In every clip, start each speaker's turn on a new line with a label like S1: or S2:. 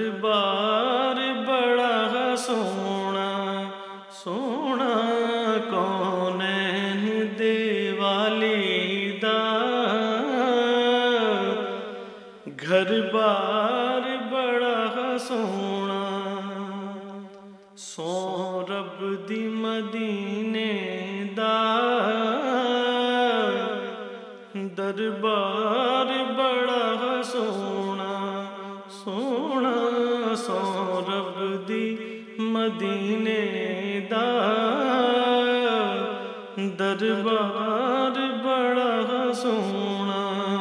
S1: بار بڑا سونا سونا کونین دے والی دا گھر بار بڑا سونا سو رب دی مدینے دا دربار بڑا سونا سونا سو رب دی مدینے دا دربار بڑا سونا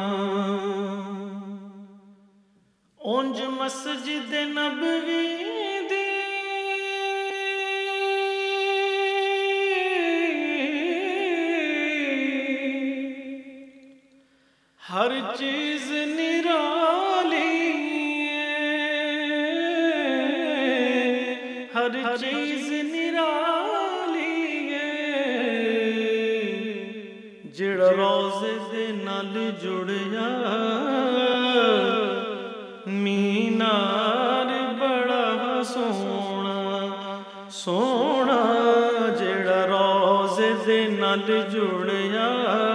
S1: اونج مسجد نبوی دی ہر چیز نرالی ہر چیز نرالی جڑا روزے دے نال جڑیا مینار بڑا سونا سونا جڑا روزے دے نال جڑیا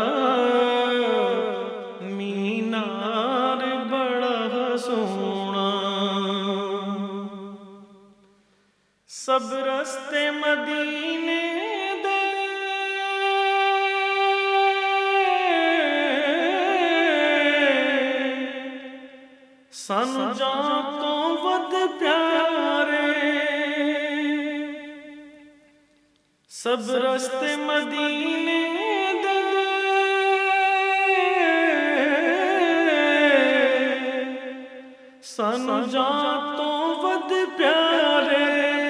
S1: مینار بڑا سونا سب رستے مدینے دے سانو جان تو ود پیارے سب رستے مدینے دے سانو جان تو ود پیارے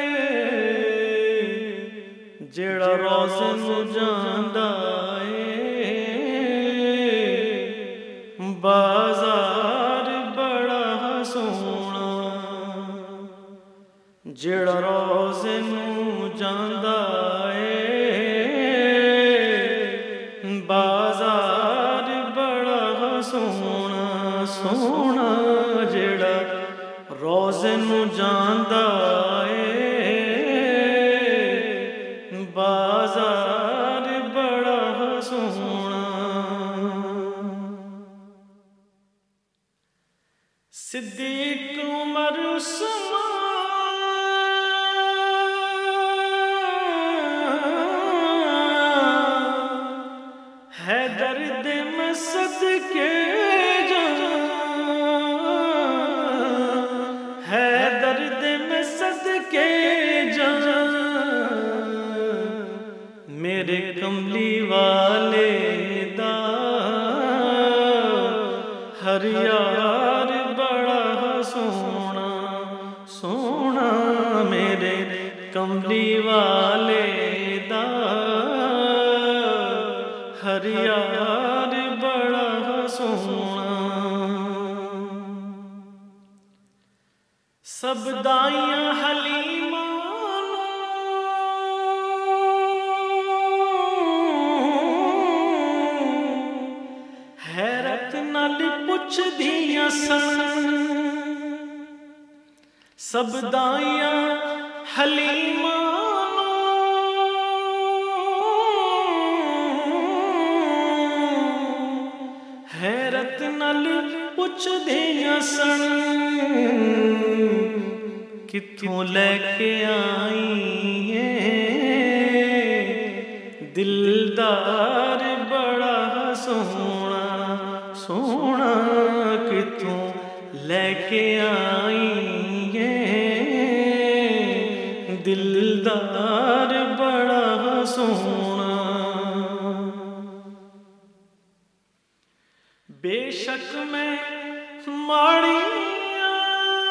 S1: جڑا روزے نو جاندا اے بازار بڑا سونا جڑا روزے نو جاندا اے بازار بڑا سونا سونا جڑا روزے نو جاندا اے بازار بڑا سونا صدیق عمر عثمان حیدر دے میں صدقے جاں حیدر دے میں صدقے جاں میرے کملی والے دا ہر یار بڑا سونا سونا میرے کملی والے دا ہر یار بڑا سونا سب دائیاں حلیمہ حیرت نال پوچھ دیاں سن سب دائیاں حلیمہ حیرت نال پوچھ دیاں سن کتھوں لے کے آئی دلدار بڑا سونا سونا کتھوں لے کے آئی دلدار بڑا سونا بے شک میں ماڑی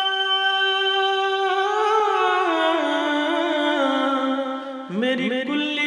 S1: میری کلی